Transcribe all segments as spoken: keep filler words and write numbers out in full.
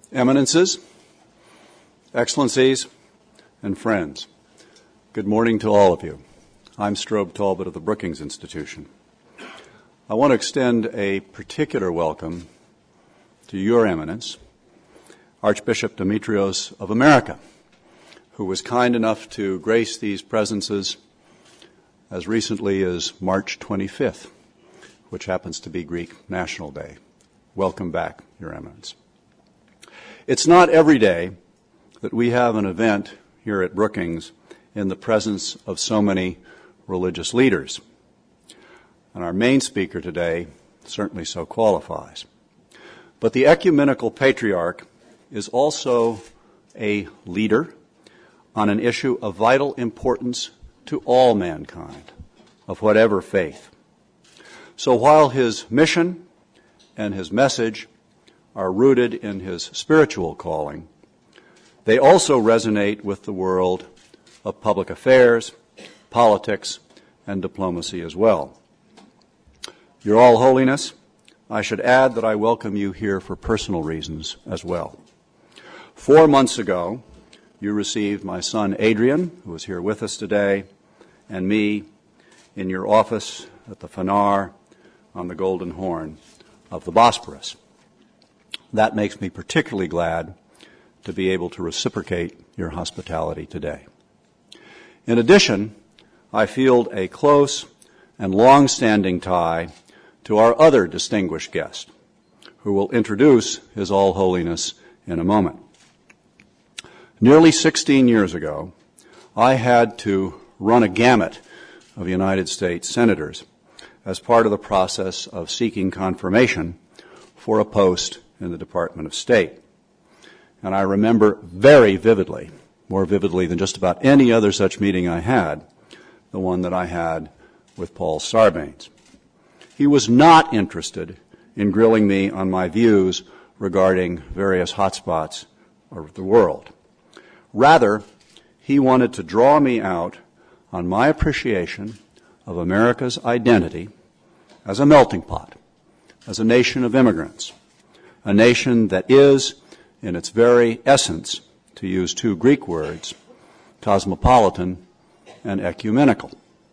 Eminences, Excellencies, and friends, good morning to all of you. I'm Strobe Talbot of the Brookings Institution. I want to extend a particular welcome to Your Eminence, Archbishop Demetrios of America, who was kind enough to grace these presences as recently as March twenty-fifth, which happens to be Greek National Day. Welcome back, Your Eminence. It's not every day that we have an event here at Brookings in the presence of so many religious leaders. And our main speaker today certainly so qualifies. But the Ecumenical Patriarch is also a leader on an issue of vital importance to all mankind, of whatever faith. So while his mission and his message are rooted in his spiritual calling, they also resonate with the world of public affairs, politics, and diplomacy as well. Your All Holiness, I should add that I welcome you here for personal reasons as well. Four months ago, you received my son Adrian, who is here with us today, and me in your office at the Phanar on the Golden Horn of the Bosporus. That makes me particularly glad to be able to reciprocate your hospitality today. In addition, I feel a close and long-standing tie to our other distinguished guest, who will introduce His All Holiness in a moment. Nearly sixteen years ago, I had to run a gamut of United States senators as part of the process of seeking confirmation for a post in the Department of State. And I remember very vividly, more vividly than just about any other such meeting I had, the one that I had with Paul Sarbanes. He was not interested in grilling me on my views regarding various hotspots of the world. Rather, he wanted to draw me out on my appreciation of America's identity as a melting pot, as a nation of immigrants, a nation that is, in its very essence, to use two Greek words, cosmopolitan and ecumenical.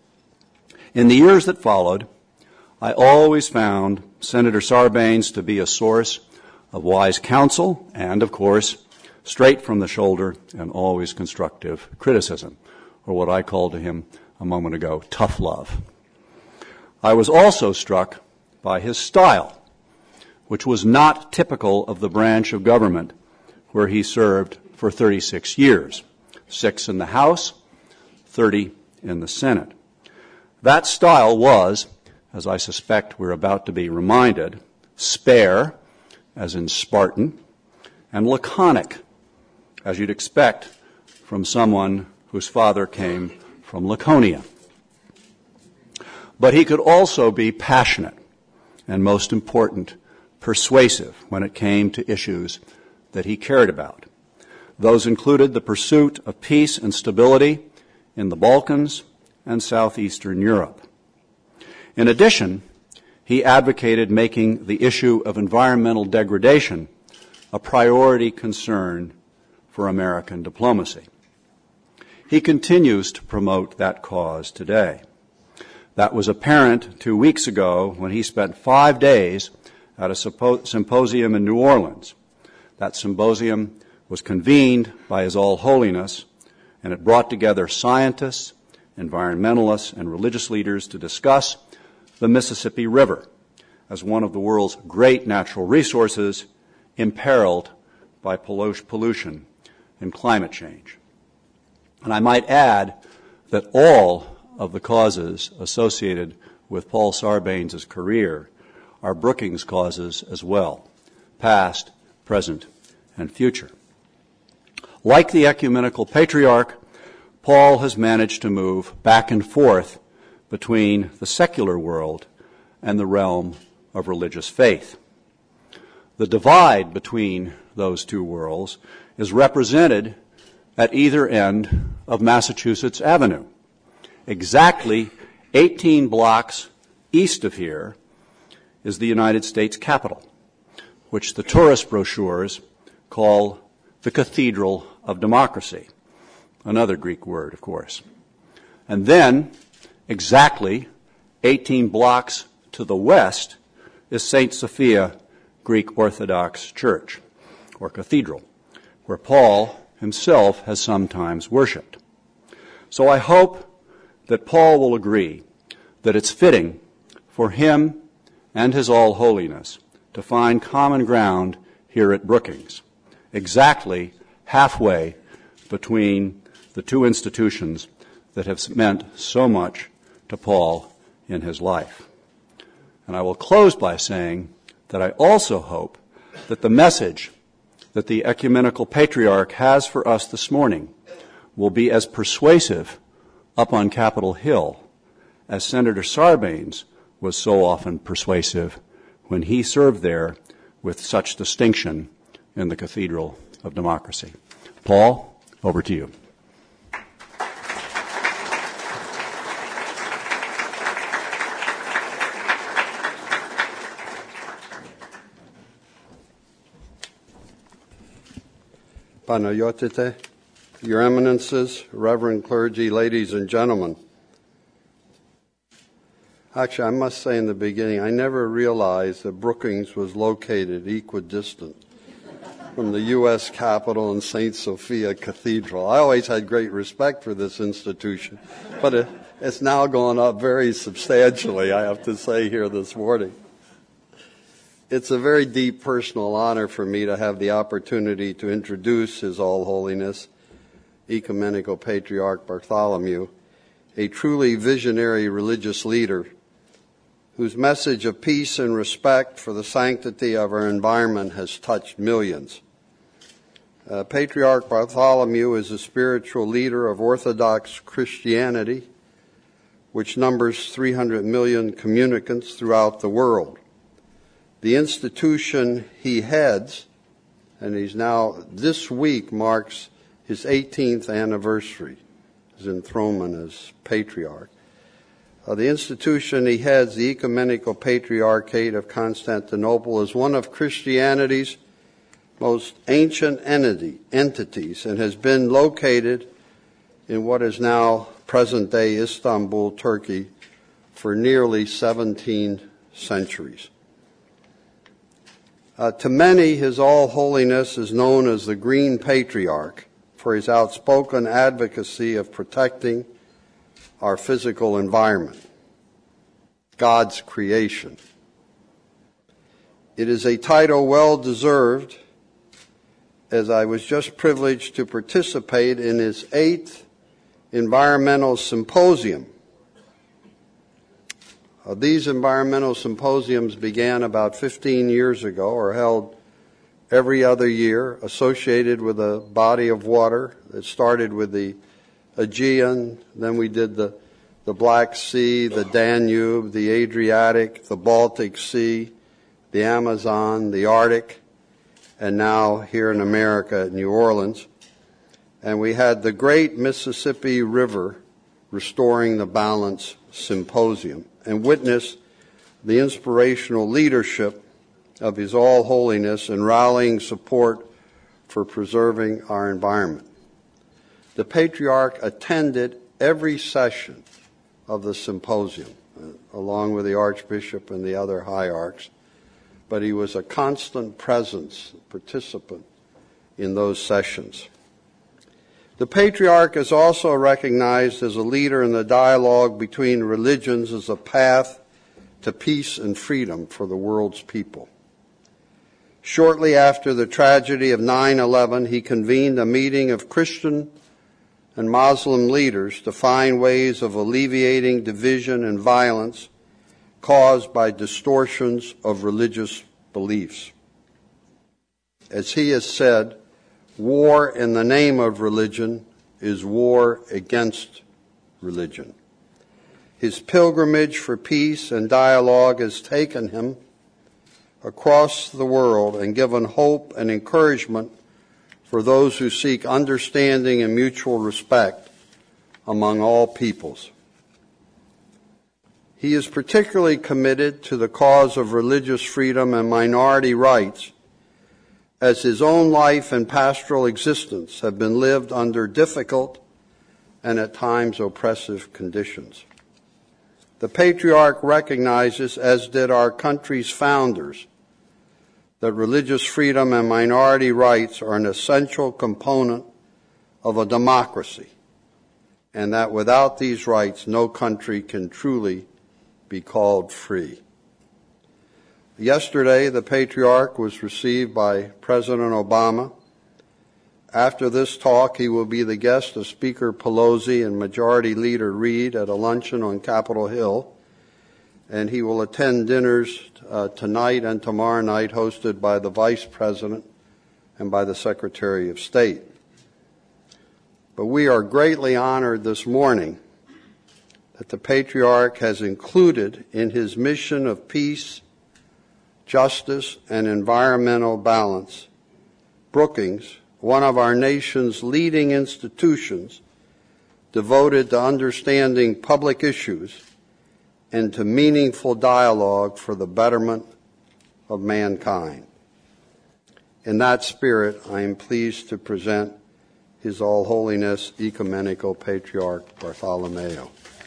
In the years that followed, I always found Senator Sarbanes to be a source of wise counsel and, of course, straight from the shoulder and always constructive criticism, or what I called to him a moment ago, tough love. I was also struck by his style, which was not typical of the branch of government where he served for thirty-six years, six in the House, thirty in the Senate. That style was, as I suspect we're about to be reminded, spare, as in Spartan, and laconic, as you'd expect from someone whose father came from Laconia. But he could also be passionate and, most important, persuasive when it came to issues that he cared about. Those included the pursuit of peace and stability in the Balkans and southeastern Europe. In addition, he advocated making the issue of environmental degradation a priority concern for American diplomacy. He continues to promote that cause today. That was apparent two weeks ago when he spent five days at a symposium in New Orleans. That symposium was convened by His All Holiness, and it brought together scientists, environmentalists, and religious leaders to discuss the Mississippi River as one of the world's great natural resources imperiled by pollution and climate change. And I might add that all of the causes associated with Paul Sarbanes' career are Brookings causes as well, past, present, and future. Like the Ecumenical Patriarch, Paul has managed to move back and forth between the secular world and the realm of religious faith. The divide between those two worlds is represented at either end of Massachusetts Avenue. Exactly eighteen blocks east of here is the United States Capitol, which the tourist brochures call the Cathedral of Democracy, another Greek word, of course. And then, exactly eighteen blocks to the west, is Saint Sophia Greek Orthodox Church, or Cathedral, where Paul himself has sometimes worshipped. So I hope that Paul will agree that it's fitting for him and his All Holiness to find common ground here at Brookings, exactly halfway between the two institutions that have meant so much to Paul in his life. And I will close by saying that I also hope that the message that the Ecumenical Patriarch has for us this morning will be as persuasive up on Capitol Hill as Senator Sarbanes was so often persuasive when he served there with such distinction in the Cathedral of Democracy. Paul, over to you. Panayotite, Your Eminences, Reverend clergy, ladies and gentlemen. Actually, I must say in the beginning, I never realized that Brookings was located equidistant from the U S Capitol and Saint Sophia Cathedral. I always had great respect for this institution, but it, it's now gone up very substantially, I have to say, here this morning. It's a very deep personal honor for me to have the opportunity to introduce His All Holiness, Ecumenical Patriarch Bartholomew, a truly visionary religious leader whose message of peace and respect for the sanctity of our environment has touched millions. Uh, Patriarch Bartholomew is a spiritual leader of Orthodox Christianity, which numbers three hundred million communicants throughout the world. The institution he heads, and he's now, this week marks his eighteenth anniversary, his enthronement as patriarch. Uh, the institution he heads, the Ecumenical Patriarchate of Constantinople, is one of Christianity's most ancient entity, entities and has been located in what is now present-day Istanbul, Turkey, for nearly seventeen centuries. Uh, to many, His All Holiness is known as the Green Patriarch for his outspoken advocacy of protecting our physical environment, God's creation. It is a title well deserved, as I was just privileged to participate in his eighth environmental symposium. Uh, these environmental symposiums began about fifteen years ago, or held every other year, associated with a body of water. It started with the Aegean, then we did the, the Black Sea, the Danube, the Adriatic, the Baltic Sea, the Amazon, the Arctic, and now here in America at New Orleans. And we had the Great Mississippi River Restoring the Balance Symposium, and witnessed the inspirational leadership of His All Holiness in rallying support for preserving our environment. The Patriarch attended every session of the symposium, uh, along with the Archbishop and the other hierarchs, but he was a constant presence, participant in those sessions. The Patriarch is also recognized as a leader in the dialogue between religions as a path to peace and freedom for the world's people. Shortly after the tragedy of nine eleven, he convened a meeting of Christian and Muslim leaders to find ways of alleviating division and violence caused by distortions of religious beliefs. As he has said, war in the name of religion is war against religion. His pilgrimage for peace and dialogue has taken him across the world and given hope and encouragement for those who seek understanding and mutual respect among all peoples. He is particularly committed to the cause of religious freedom and minority rights, as his own life and pastoral existence have been lived under difficult and at times oppressive conditions. The Patriarch recognizes, as did our country's founders, that religious freedom and minority rights are an essential component of a democracy, and that without these rights, no country can truly be called free. Yesterday, the Patriarch was received by President Obama. After this talk, he will be the guest of Speaker Pelosi and Majority Leader Reid at a luncheon on Capitol Hill, and he will attend dinners uh, tonight and tomorrow night hosted by the Vice President and by the Secretary of State. But we are greatly honored this morning that the Patriarch has included in his mission of peace, justice, and environmental balance Brookings, one of our nation's leading institutions devoted to understanding public issues and to meaningful dialogue for the betterment of mankind. In that spirit, I am pleased to present His All Holiness Ecumenical Patriarch Bartholomew.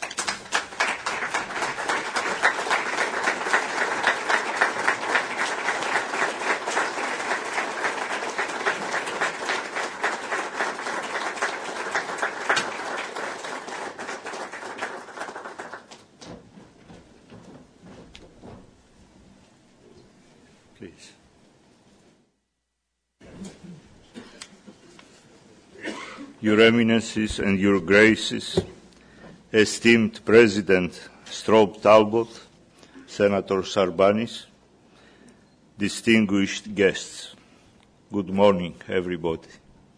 Please. Your Eminences and Your Graces, esteemed President Strobe Talbot, Senator Sarbanis, distinguished guests, good morning, everybody.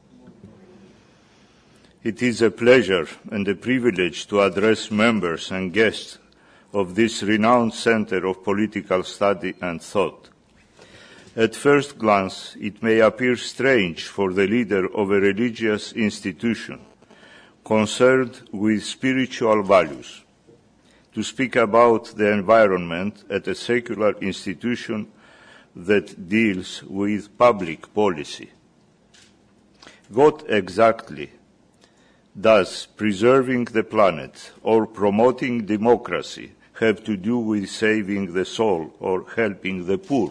It is a pleasure and a privilege to address members and guests of this renowned center of political study and thought. At first glance, it may appear strange for the leader of a religious institution concerned with spiritual values to speak about the environment at a secular institution that deals with public policy. What exactly does preserving the planet or promoting democracy have to do with saving the soul or helping the poor?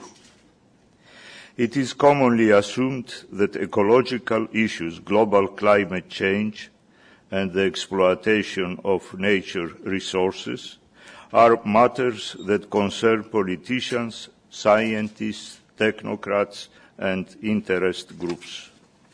It is commonly assumed that ecological issues, global climate change, and the exploitation of nature resources are matters that concern politicians, scientists, technocrats, and interest groups.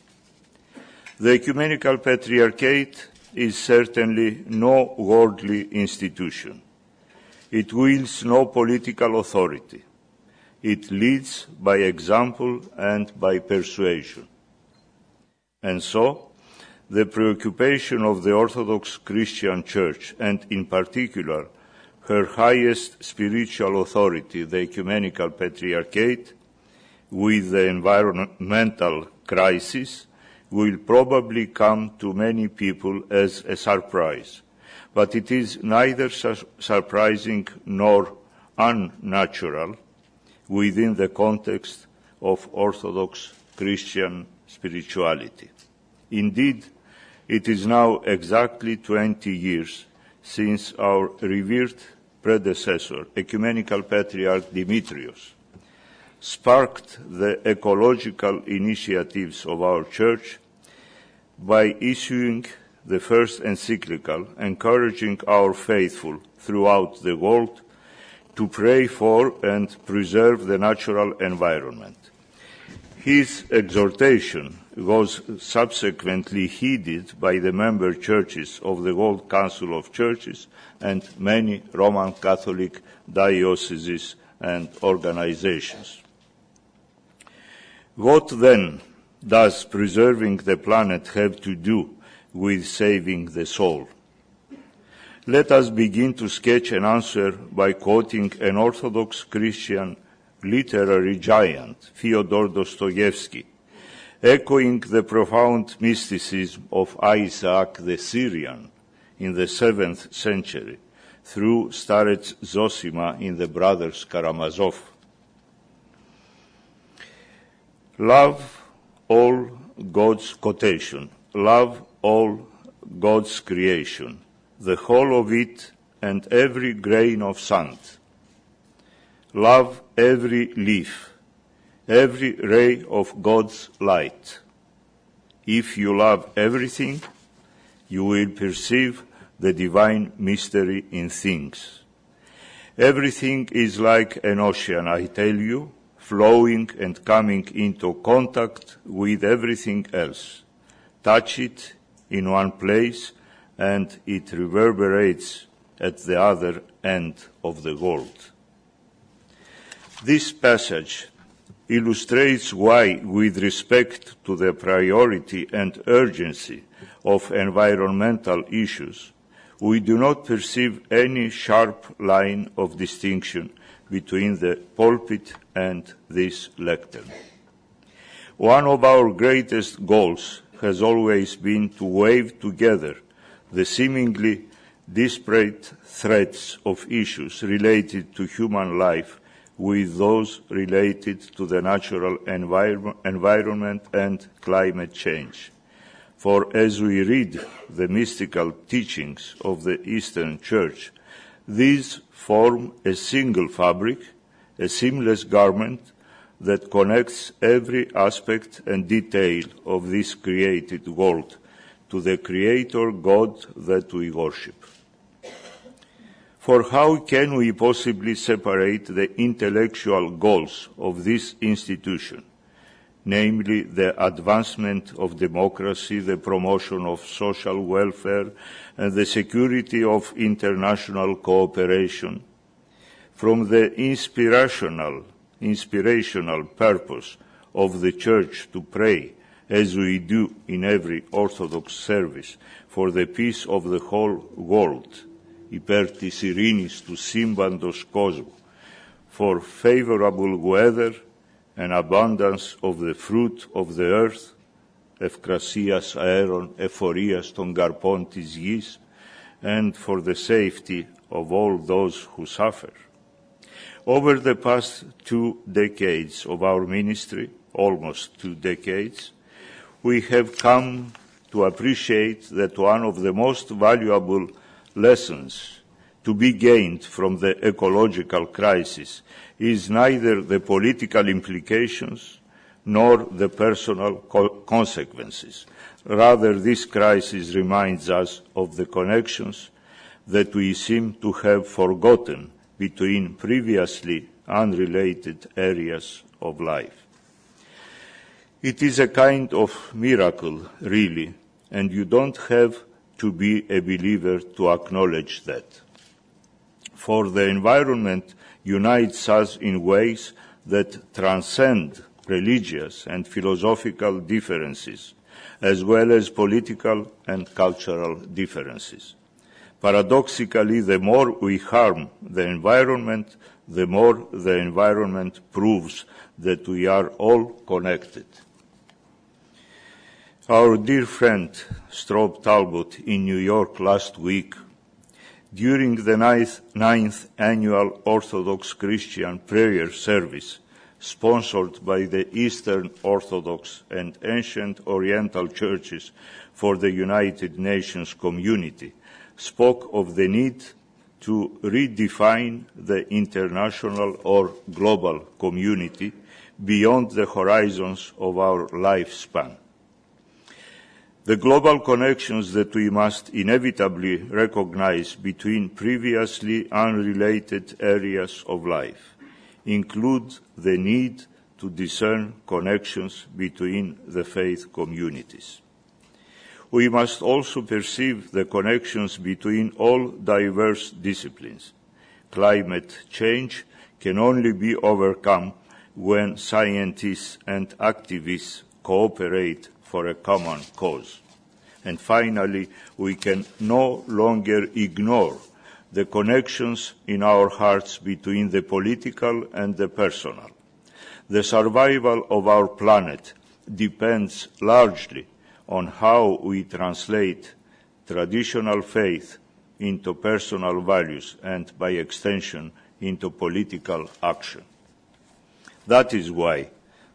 The Ecumenical Patriarchate is certainly no worldly institution. It wields no political authority. It leads by example and by persuasion. And so, the preoccupation of the Orthodox Christian Church, and in particular, her highest spiritual authority, the Ecumenical Patriarchate, with the environmental crisis, will probably come to many people as a surprise. But it is neither su- surprising nor unnatural within the context of Orthodox Christian spirituality. Indeed, it is now exactly twenty years since our revered predecessor, Ecumenical Patriarch Demetrios, sparked the ecological initiatives of our Church by issuing the first encyclical encouraging our faithful throughout the world to pray for and preserve the natural environment. His exhortation was subsequently heeded by the member churches of the World Council of Churches and many Roman Catholic dioceses and organizations. What then does preserving the planet have to do with saving the soul? Let us begin to sketch an answer by quoting an Orthodox Christian literary giant, Fyodor Dostoevsky, echoing the profound mysticism of Isaac the Syrian in the seventh century through Starec Zosima in the Brothers Karamazov. Love all God's quotation, love all God's creation, the whole of it and every grain of sand. Love every leaf, every ray of God's light. If you love everything, you will perceive the divine mystery in things. Everything is like an ocean, I tell you, flowing and coming into contact with everything else. Touch it in one place, and it reverberates at the other end of the world. This passage illustrates why, with respect to the priority and urgency of environmental issues, we do not perceive any sharp line of distinction between the pulpit and this lectern. One of our greatest goals has always been to weave together the seemingly disparate threads of issues related to human life with those related to the natural envir- environment and climate change. For as we read the mystical teachings of the Eastern Church, these form a single fabric, a seamless garment that connects every aspect and detail of this created world to the Creator God that we worship. For how can we possibly separate the intellectual goals of this institution, namely the advancement of democracy, the promotion of social welfare, and the security of international cooperation, from the inspirational, inspirational purpose of the Church to pray, as we do in every Orthodox service, for the peace of the whole world, υπέρ της ειρήνης του σύμπαντος κόσμου, for favorable weather and abundance of the fruit of the earth, ευκρασίας αέρων, εφορίας των καρπών της γης, and for the safety of all those who suffer. Over the past two decades of our ministry, almost two decades, we have come to appreciate that one of the most valuable lessons to be gained from the ecological crisis is neither the political implications nor the personal co- consequences. Rather, this crisis reminds us of the connections that we seem to have forgotten between previously unrelated areas of life. It is a kind of miracle, really, and you don't have to be a believer to acknowledge that. For the environment unites us in ways that transcend religious and philosophical differences, as well as political and cultural differences. Paradoxically, the more we harm the environment, the more the environment proves that we are all connected. Our dear friend Strobe Talbot in New York last week, during the ninth, ninth annual Orthodox Christian prayer service, sponsored by the Eastern Orthodox and Ancient Oriental Churches for the United Nations community, spoke of the need to redefine the international or global community beyond the horizons of our lifespan. The global connections that we must inevitably recognize between previously unrelated areas of life include the need to discern connections between the faith communities. We must also perceive the connections between all diverse disciplines. Climate change can only be overcome when scientists and activists cooperate for a common cause. And finally, we can no longer ignore the connections in our hearts between the political and the personal. The survival of our planet depends largely on how we translate traditional faith into personal values and, by extension, into political action. That is why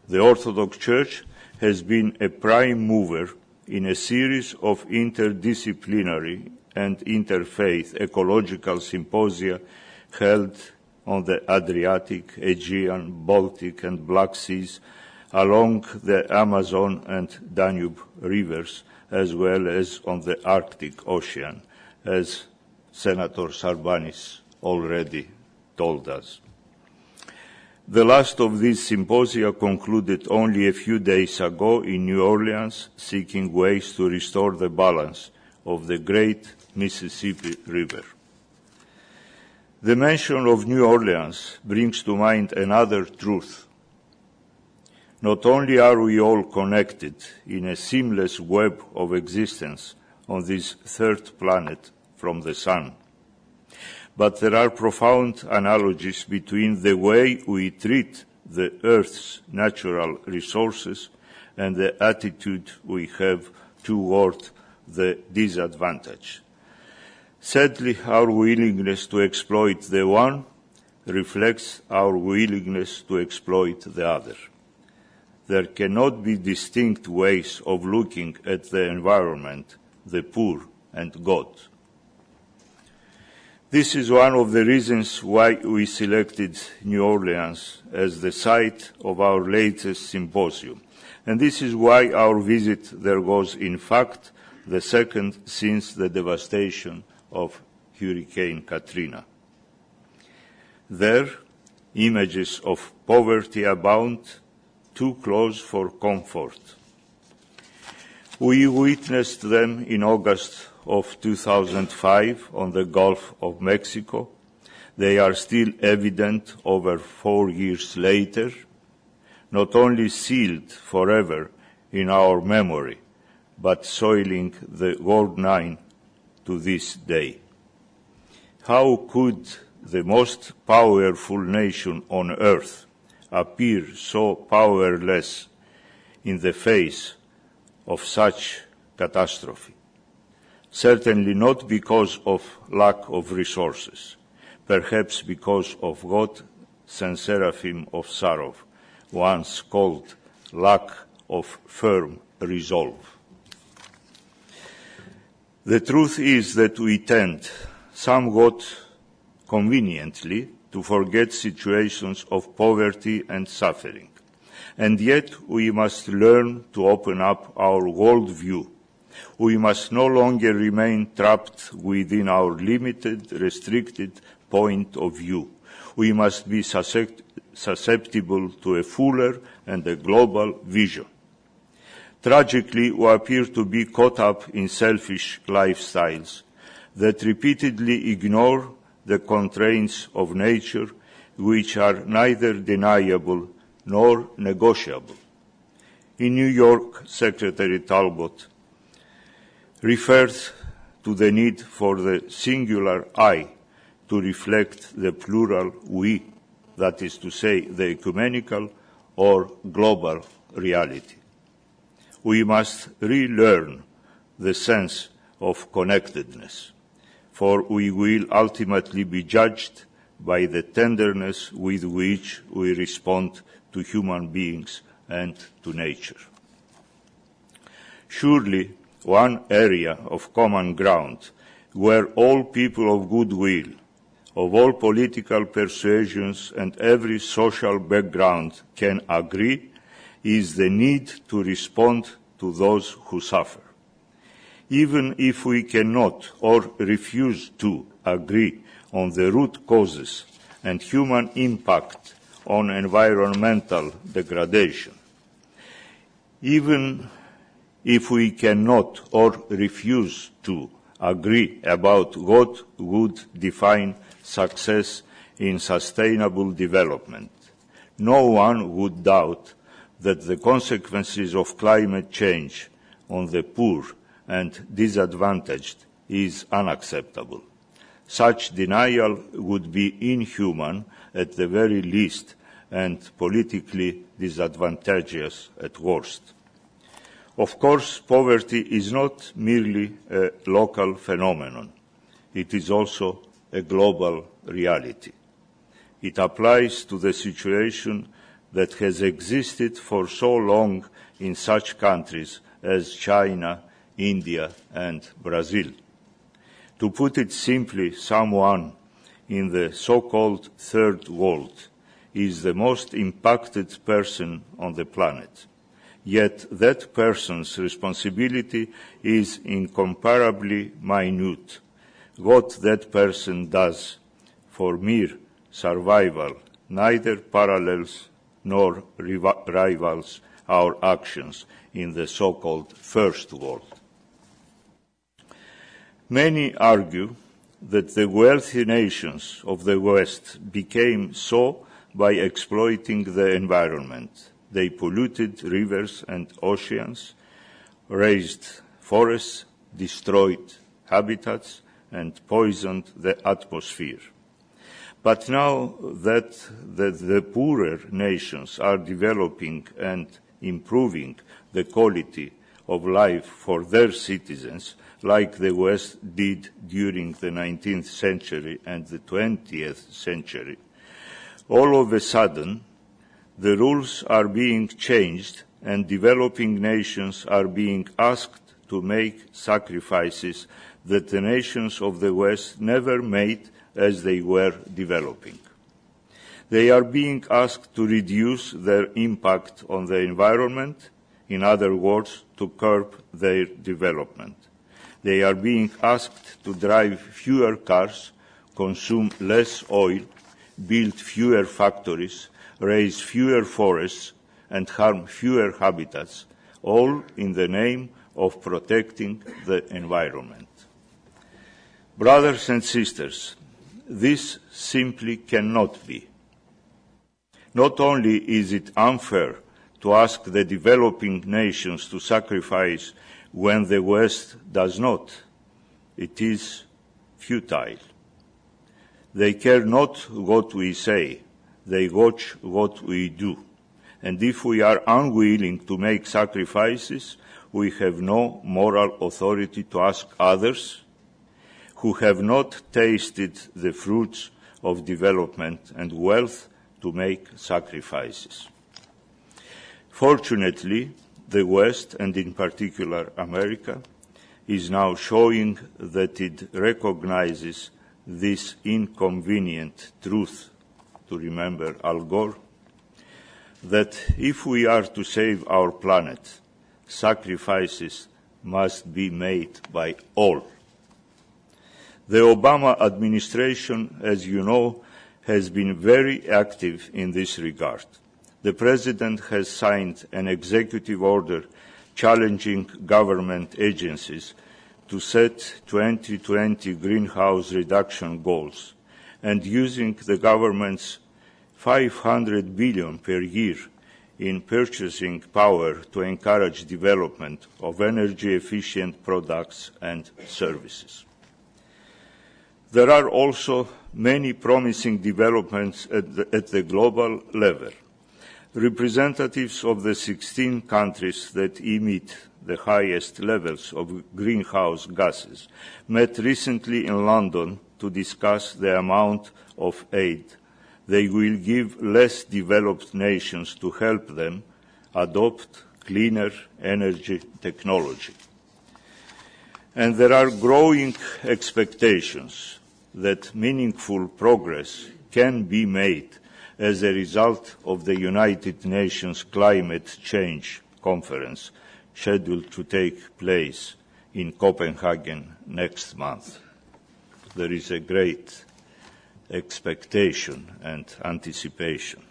The Orthodox Church has been a prime mover in a series of interdisciplinary and interfaith ecological symposia held on the Adriatic, Aegean, Baltic, and Black Seas, along the Amazon and Danube rivers, as well as on the Arctic Ocean, as Senator Sarbanis already told us. The last of these symposia concluded only a few days ago in New Orleans, seeking ways to restore the balance of the great Mississippi River. The mention of New Orleans brings to mind another truth. Not only are we all connected in a seamless web of existence on this third planet from the sun, but there are profound analogies between the way we treat the Earth's natural resources and the attitude we have toward the disadvantaged. Sadly, our willingness to exploit the one reflects our willingness to exploit the other. There cannot be distinct ways of looking at the environment, the poor, and God. This is one of the reasons why we selected New Orleans as the site of our latest symposium. And this is why our visit there was, in fact, the second since the devastation of Hurricane Katrina. There, images of poverty abound, too close for comfort. We witnessed them in August of two thousand five on the Gulf of Mexico. They are still evident over four years later, not only sealed forever in our memory, but soiling the World Nine to this day. How could the most powerful nation on earth appear so powerless in the face of such catastrophe? Certainly not because of lack of resources, perhaps because of what Saint Seraphim of Sarov once called lack of firm resolve. The truth is that we tend, somewhat conveniently, to forget situations of poverty and suffering, and yet we must learn to open up our worldview. We must no longer remain trapped within our limited, restricted point of view. We must be susceptible to a fuller and a global vision. Tragically, we appear to be caught up in selfish lifestyles that repeatedly ignore the constraints of nature, which are neither deniable nor negotiable. In New York, Secretary Talbot referred to the need for the singular I to reflect the plural we, that is to say, the ecumenical or global reality. We must relearn the sense of connectedness, for we will ultimately be judged by the tenderness with which we respond to human beings and to nature. Surely, one area of common ground where all people of goodwill, of all political persuasions and every social background can agree is the need to respond to those who suffer. Even if we cannot or refuse to agree on the root causes and human impact on environmental degradation, even if we cannot or refuse to agree about what would define success in sustainable development, no one would doubt that the consequences of climate change on the poor and disadvantaged is unacceptable. Such denial would be inhuman at the very least and politically disadvantageous at worst. Of course, poverty is not merely a local phenomenon. It is also a global reality. It applies to the situation that has existed for so long in such countries as China, India, and Brazil. To put it simply, someone in the so-called third world is the most impacted person on the planet. Yet that person's responsibility is incomparably minute. What that person does for mere survival neither parallels nor rivals our actions in the so-called first world. Many argue that the wealthy nations of the West became so by exploiting the environment. They polluted rivers and oceans, razed forests, destroyed habitats, and poisoned the atmosphere. But now that the, the poorer nations are developing and improving the quality of life for their citizens, like the West did during the nineteenth century and the twentieth century, all of a sudden, the rules are being changed and developing nations are being asked to make sacrifices that the nations of the West never made as they were developing. They are being asked to reduce their impact on the environment, in other words, to curb their development. They are being asked to drive fewer cars, consume less oil, build fewer factories, raise fewer forests, and harm fewer habitats, all in the name of protecting the environment. Brothers and sisters, this simply cannot be. Not only is it unfair to ask the developing nations to sacrifice when the West does not, it is futile. They care not what we say, they watch what we do. And if we are unwilling to make sacrifices, we have no moral authority to ask others who have not tasted the fruits of development and wealth to make sacrifices. Fortunately, the West, and in particular America, is now showing that it recognizes this inconvenient truth, to remember Al Gore, that if we are to save our planet, sacrifices must be made by all. The Obama administration, as you know, has been very active in this regard. The President has signed an executive order challenging government agencies to set twenty twenty greenhouse reduction goals and using the government's five hundred billion dollars per year in purchasing power to encourage development of energy-efficient products and services. There are also many promising developments at the, at the global level. Representatives of the sixteen countries that emit the highest levels of greenhouse gases met recently in London to discuss the amount of aid they will give less developed nations to help them adopt cleaner energy technology. And there are growing expectations that meaningful progress can be made as a result of the United Nations Climate Change Conference scheduled to take place in Copenhagen next month. There is a great expectation and anticipation.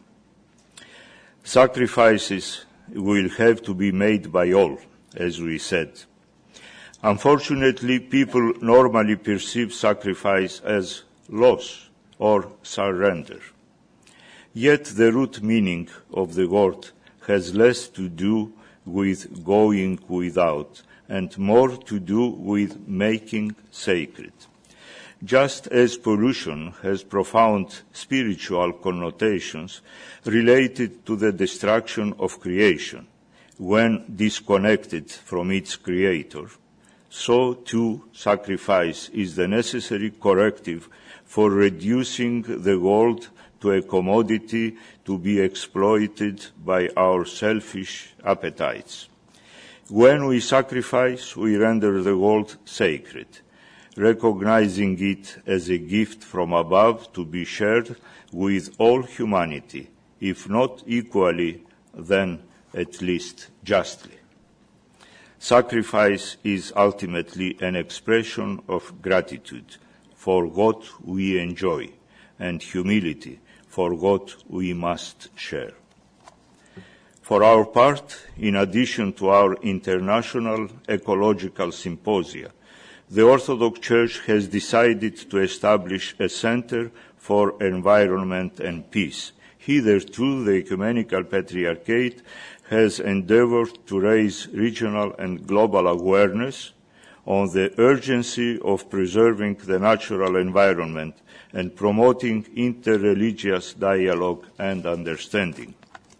Sacrifices will have to be made by all, as we said. Unfortunately, people normally perceive sacrifice as loss or surrender. Yet the root meaning of the word has less to do with going without and more to do with making sacred. Just as pollution has profound spiritual connotations related to the destruction of creation when disconnected from its creator, so too sacrifice is the necessary corrective for reducing the world to a commodity to be exploited by our selfish appetites. When we sacrifice, we render the world sacred, recognizing it as a gift from above to be shared with all humanity, if not equally, then at least justly. Sacrifice is ultimately an expression of gratitude for what we enjoy and humility for what we must share. For our part, in addition to our international ecological symposia, the Orthodox Church has decided to establish a Center for Environment and Peace. Hitherto, the Ecumenical Patriarchate has endeavored to raise regional and global awareness on the urgency of preserving the natural environment and promoting interreligious dialogue and understanding.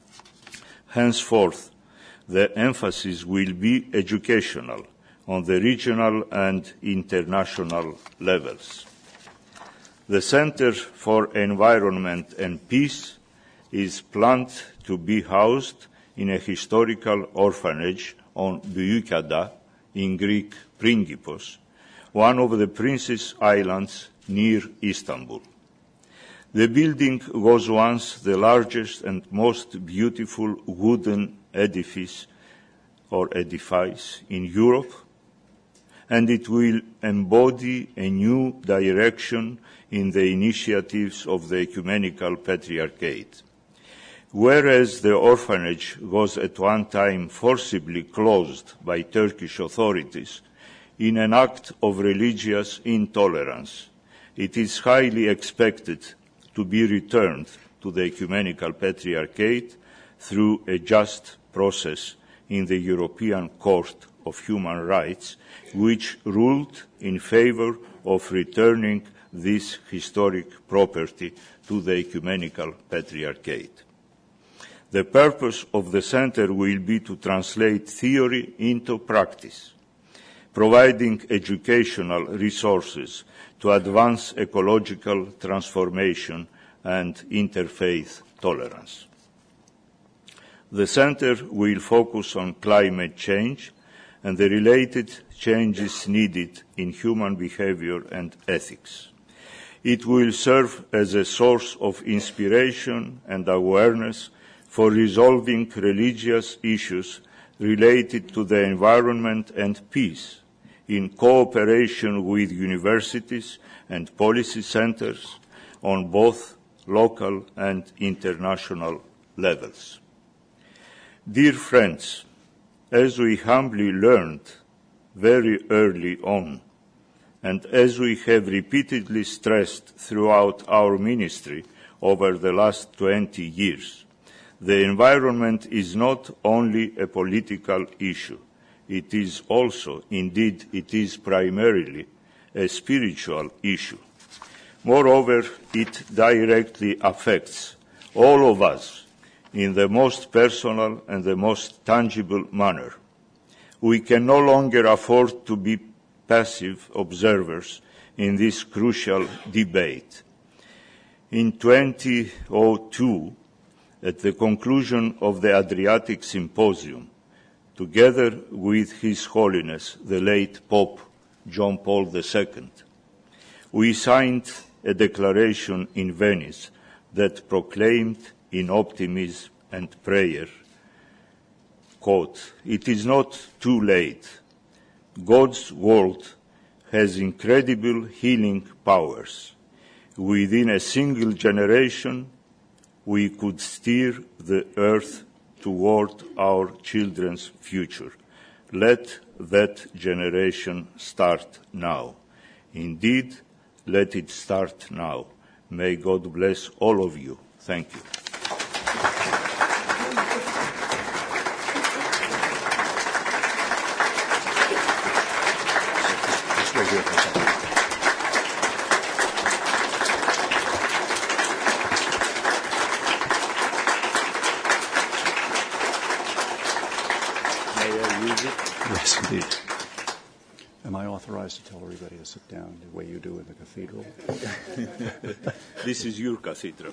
Henceforth, the emphasis will be educational on the regional and international levels. The Center for Environment and Peace is planned to be housed in a historical orphanage on Büyükada, in Greek Pringippos, one of the Prince's Islands near Istanbul. The building was once the largest and most beautiful wooden edifice or edifice in Europe, and it will embody a new direction in the initiatives of the Ecumenical Patriarchate. Whereas the orphanage was at one time forcibly closed by Turkish authorities in an act of religious intolerance, it is highly expected to be returned to the Ecumenical Patriarchate through a just process in the European Court of Human Rights, which ruled in favor of returning this historic property to the Ecumenical Patriarchate. The purpose of the Center will be to translate theory into practice, providing educational resources to advance ecological transformation and interfaith tolerance. The Center will focus on climate change and the related changes needed in human behavior and ethics. It will serve as a source of inspiration and awareness for resolving religious issues related to the environment and peace in cooperation with universities and policy centers on both local and international levels. Dear friends, as we humbly learned very early on, and as we have repeatedly stressed throughout our ministry over the last twenty years, the environment is not only a political issue, it is also, indeed it is primarily, a spiritual issue. Moreover, it directly affects all of us in the most personal and the most tangible manner. We can no longer afford to be passive observers in this crucial debate. In two thousand two, at the conclusion of the Adriatic Symposium, together with His Holiness the late Pope John Paul the Second, we signed a declaration in Venice that proclaimed in optimism and prayer, quote, "It is not too late. God's word has incredible healing powers. Within a single generation, we could steer the earth toward our children's future. Let that generation start now. Indeed, let it start now. May God bless all of you. Thank you." Yes, indeed. Am I authorized to tell everybody to sit down the way you do in the cathedral? This is your cathedral.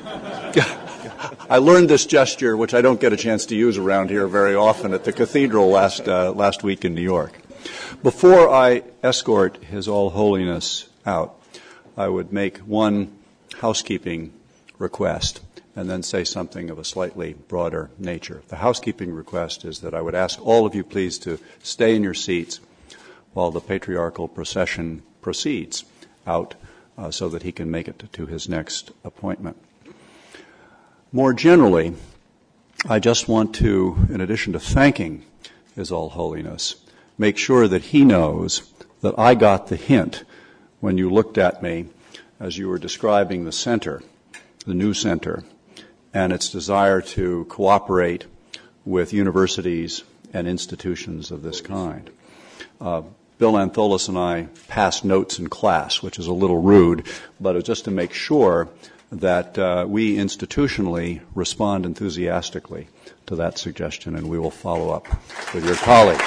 I learned this gesture, which I don't get a chance to use around here very often, at the cathedral last uh, last week in New York. Before I escort His All Holiness out, I would make one housekeeping request and then say something of a slightly broader nature. The housekeeping request is that I would ask all of you please to stay in your seats while the patriarchal procession proceeds out uh, so that he can make it to, to his next appointment. More generally, I just want to, in addition to thanking His All Holiness, make sure that he knows that I got the hint when you looked at me as you were describing the center, the new center, and its desire to cooperate with universities and institutions of this kind. Uh, Bill Antholis and I passed notes in class, which is a little rude, but it's just to make sure that uh, we institutionally respond enthusiastically to that suggestion, and we will follow up with your colleagues.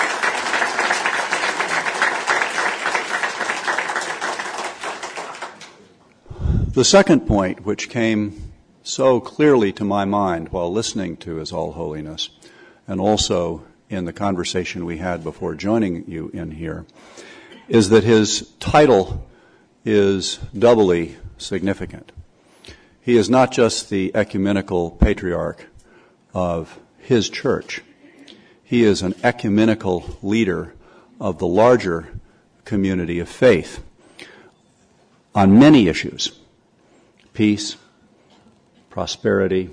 The second point, which came so clearly to my mind while listening to His All Holiness, and also in the conversation we had before joining you in here, is that his title is doubly significant. He is not just the ecumenical patriarch of his church. He is an ecumenical leader of the larger community of faith on many issues: peace, prosperity,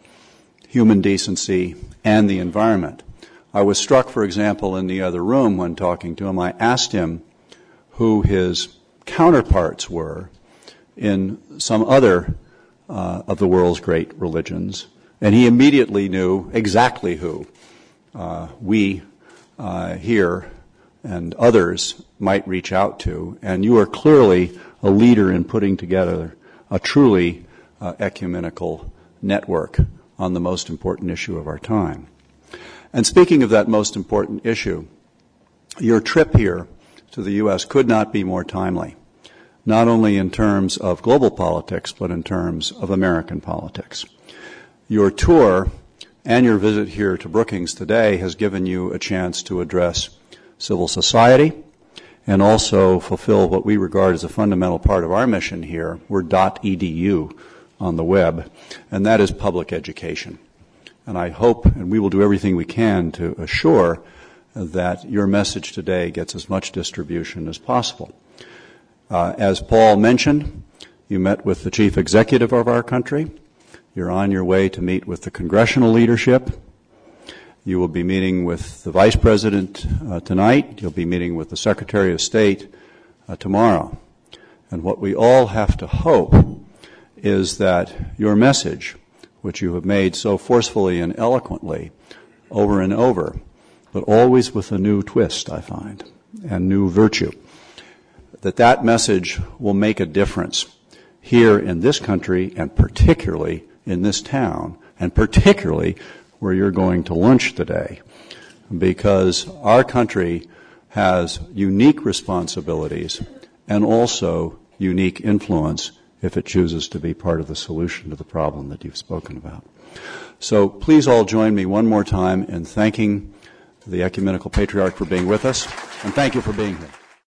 human decency, and the environment. I was struck, for example, in the other room when talking to him. I asked him who his counterparts were in some other uh, of the world's great religions, and he immediately knew exactly who uh, we uh, here and others might reach out to. And you are clearly a leader in putting together a truly uh, ecumenical network on the most important issue of our time. And speaking of that most important issue, your trip here to the U S could not be more timely, not only in terms of global politics, but in terms of American politics. Your tour and your visit here to Brookings today has given you a chance to address civil society and also fulfill what we regard as a fundamental part of our mission here. We're .edu on the web, and that is public education. And I hope, and we will do everything we can to assure that your message today gets as much distribution as possible. Uh, as Paul mentioned, you met with the chief executive of our country. You're on your way to meet with the congressional leadership. You will be meeting with the vice president uh, tonight. You'll be meeting with the secretary of state uh, tomorrow. And what we all have to hope is that your message, which you have made so forcefully and eloquently over and over, but always with a new twist, I find, and new virtue, that that message will make a difference here in this country and particularly in this town, and particularly where you're going to lunch today, because our country has unique responsibilities and also unique influence if it chooses to be part of the solution to the problem that you've spoken about. So please all join me one more time in thanking the Ecumenical Patriarch for being with us, and thank you for being here.